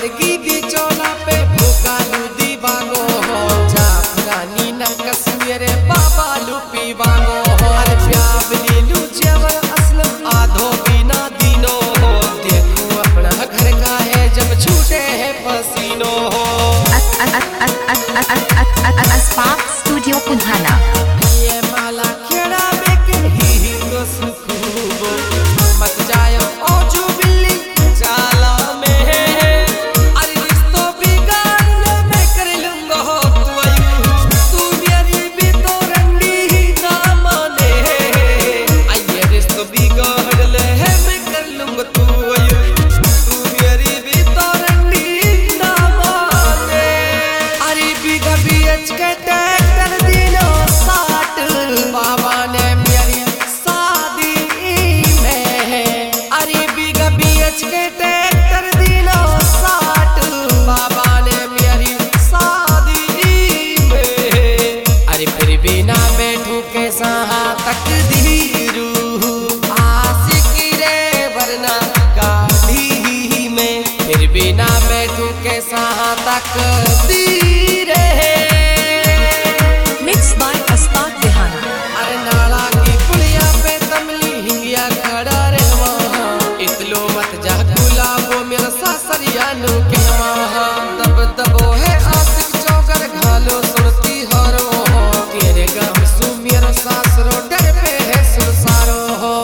बरगी बिचौला पे भूखा लूदी बांगो हो जाफरानी नकस मेरे बाबा लुपी बांगो हो अरे प्याब लीलू जेवर असलम आधो बिना दीनो हो देखो अपना घर का है जब छूटे है पसीनो हो अस्पाक स्टूडियो पुन्हाना ये माला खेड़ा बेके ही तो सुखूबो मत जायो ओ जो बिल्ली चाला में अरे रिश्तों बिगाड़ने मैं कर लूंगा हो तू मेरी भी तो रंडी ना माने आइए रिश्तों बिगाड़ने मैं कर लूंगा तू मेरी भी तो रंडी ना माने अरे बिगा बीएच के ट्रैक्टर दिनो 60 बाबा ने मेरी शादी में अरे बिगा बीएच के ट्रैक्टर दिनो 60 बाबा ने मेरी शादी में अरे फिर भी ना बैठू कैसा तकदीरू आशिकी रे वरना गाड़ी में फिर भी ना बैठू कैसा तकदीर है मिक्स बाय अस्पाक बिहाना अरे नाला की पुलिया पे तमली हिंगिया खड़ा रे वहाँ इतलो मत जा गुलाबो मेरा सासरिया नु के वहाँ दब दबो है आशिक चौगर घालो सुनती हरो हो तेरे गाँव सु मेरा सासरो डर पे है सुरसारो हो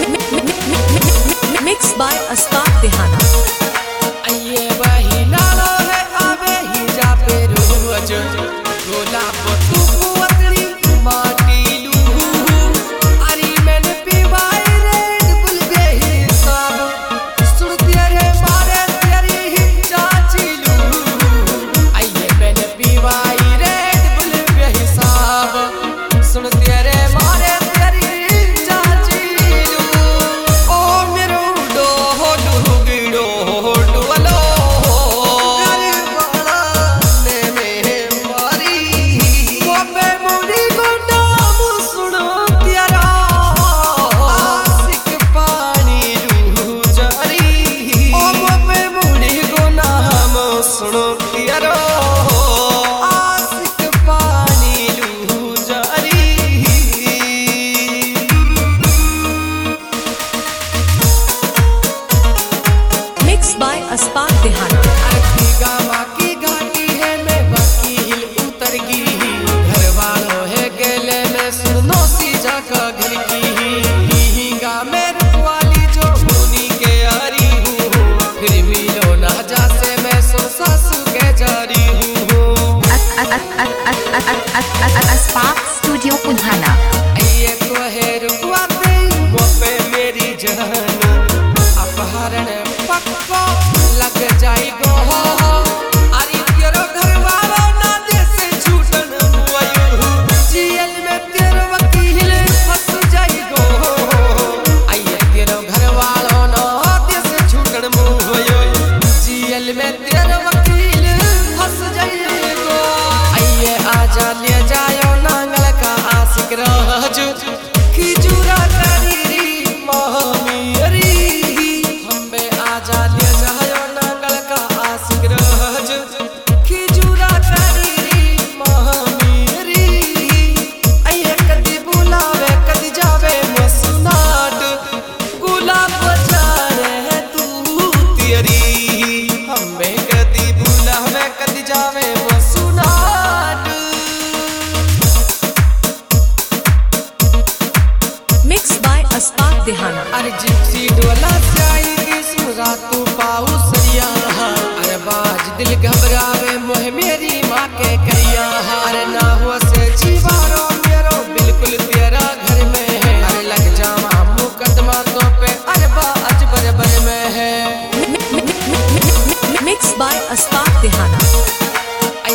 मिक्स बाय अस्पाक बिहाना आइए वही नालो है आवे ही जा पे रोज गुलाब तू कुवतरी माटी लू अरे मैंने पीवाई रेड बुल गई सब सुन तेरे मारे तेरी ही चाची लू आइए मैंने पीवाई रेड बुल गई सब सुन तेरे मारे तेरी ही चाची लू ओ मेरो डो गिड़ो डुअलो सुनो यारो आशिक पानी लू जारी मिक्स बाय अस्पाक बिहाना अरती गामा की घाटी है मैं बाकी हिल उतर गी घर वालों है गेले में सुनो सी जाका घर की हींगा में रुकवाली जो मुनी के आरी हूँ फिर भी लो ना जा से मैं सुन सासू के जारी हूँ अस्पाक स्टूडियो पुन्हाना ये तो है रुकवाते वो पे मेरी जान अपहरण पक्को लग जाई गो अरे तेरो घर वाला ना दे से छूटन मुआयु जेल में तेरो वकील फंस जाई गो आइए तेरो घर वाला ना दे से छूटन मुआयु जेल में तेरो वकील फंस जाई गो आइए आजा ले जायो नांगल का आशिक राजू खिजूरा करी मामी री हम्बे आजा ले जायो नांगल का आशिक राजू खिजूरा करी मामी री आइए कदी बुलावे कदी जावे मैं सुनाट गुलाब बजाने है तू तेरी हम्बे कदी बुलावे कदी जावे मैं सुनाट मिक्स बाय अस्पाक बिहाना अरे जिप्सी डोला जाएगी सुरा तू पाऊ सरिया अरे बाज दिल घबरावे मोह मेरी माँ के करिया अरे ना हो से जीवारो मेरो बिल्कुल तेरा घर में है अरे लग जावा मुकदमा तो पे अरे बाज बरबर में है मिक्स बाय अस्पाक बिहाना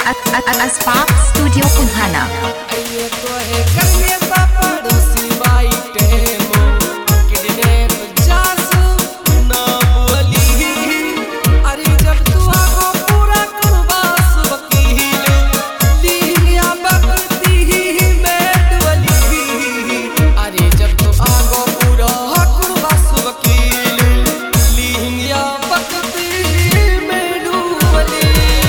Aspak Studio Punhana. आइए तो है करने पड़ोसी बाई टेमो किडने जासु ना बोली अरे जब तू आगो पूरा करवा वकील लिया बकती मैं डोली अरे जब तू आगो पूरा करवा वकील लिया बकती मैं डोली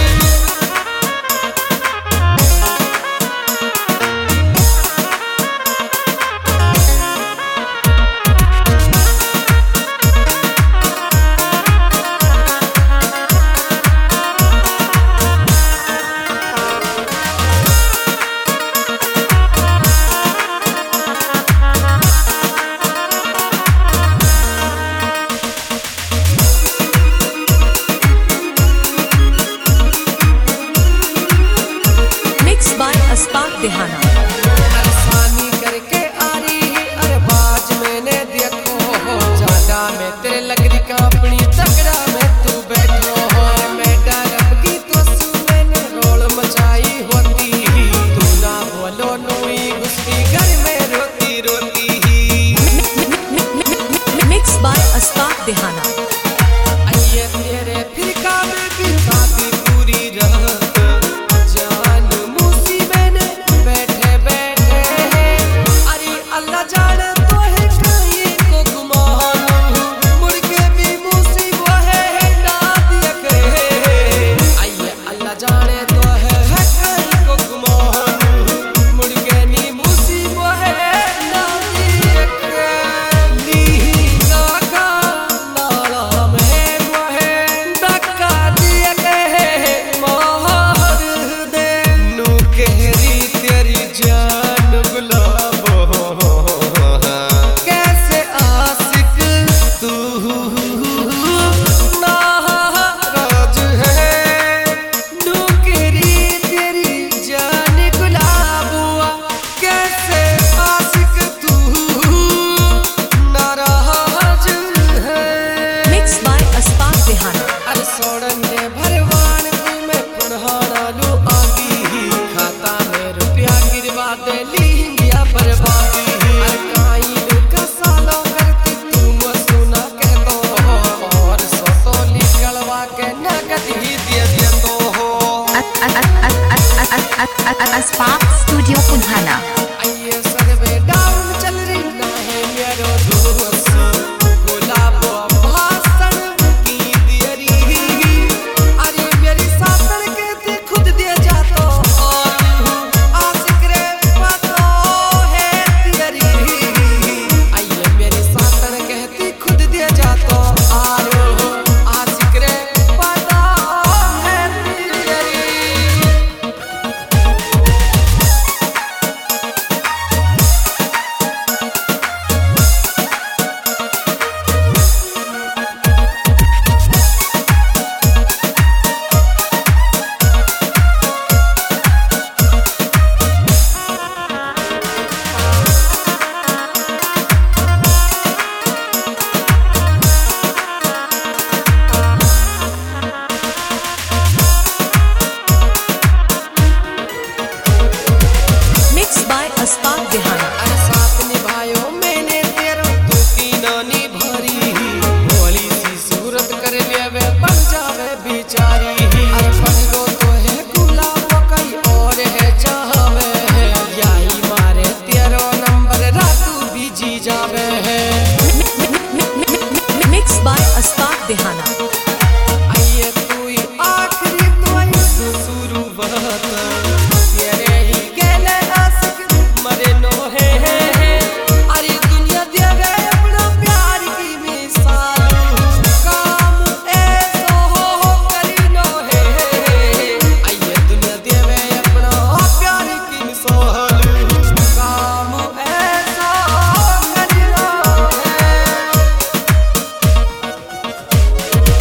Mixed by Aspak Dehana. आसानी करके आ रही है अरे बाज मैंने देखो ज्यादा में तेरे लग रही कंपनी तगड़ा में तू बैठो मैं डरबगी तो सु मैंने रोल मचाई होती तू ना बोलो नोई घुसकी घर में रोती रोती Mixed by Aspak Dehana. आइए तेरे फिरका में भी शादी पूरी रहत जान मूसी मैंने बैठे बैठे अरे अल्लाह जाने तो है कहीं को गुमान मुड़ के भी मूसी वो है ना दिया करे आइए अल्लाह जाने तो है कहीं को गुमान मुड़ के नी मूसी वो है ना दिया करे नी नाका नाला में वो है धक्का दिया करे मार दे नू कहरी तेरी जान गुलाबो कैसे आशिक तू नाराज है नू कहरी तेरी जान गुलाबो कैसे आशिक तू नाराज है Mixed by Aspak Dehana. अरे सोड़न ने भरवान तू मैं पढ़ाना लू आगी खाता में रुपया गिरवा दे लिया बर्बादी अरे काई लुका सालों करती तू सुना कह दो और सोतो निकलवा के नगद ही दे तो हो Aspak Studio Punhana. आइए सर्वे डाउन चल रही ना है मेरो दोस्त गुलाब भाषण की दियरी अरे मेरी साथन के ते खुद दे जातो आशिक रे पातो है दियरी आइए मेरी साथन कहती खुद दे जातो आरो आशिक रे पातो है दियरी Mixed by Aspak Dehana. अरे साथ निभायो मैंने तेरा तू की नानी भरी भोली सी सूरत कर लेवे बन जावे बेचारी अरे पढ़ गो तो है गुलाब कई और है चाहवे यही मारे तेरो नंबर रातू भी जी जावे Mixed by Aspak Dehana. आइए तू ही आखिरी तो शुरू बात तेरे ही कहले आशिक मरे नो है अरे दुनिया देवे अपना प्यार की मिसाल काम ऐसो हो करी नो है आइए दुनिया देवे अपना प्यार की मिसाल काम ऐसो करी नो है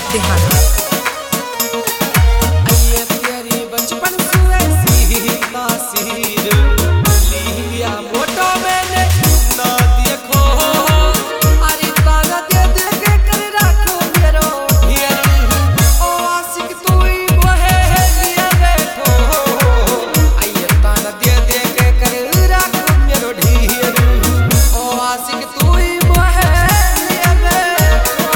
Dehana. ये तेरी बचपन से ऐसी तासीर लिया फोटो मैंने ना देखो अरे ताना दे दे के कर रखो मेरो ढेर ओ आशिक तू ही बहे लिए बैठो आइए ताना दे दे के कर रखो मेरो ढेर ओ आशिक तू ही बहे लिए बैठो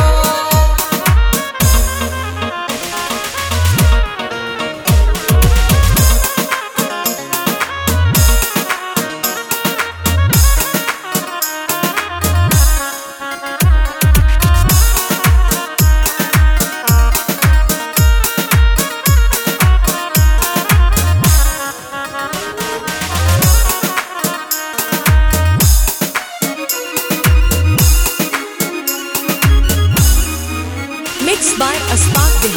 Mixed by Asfaq Dehana.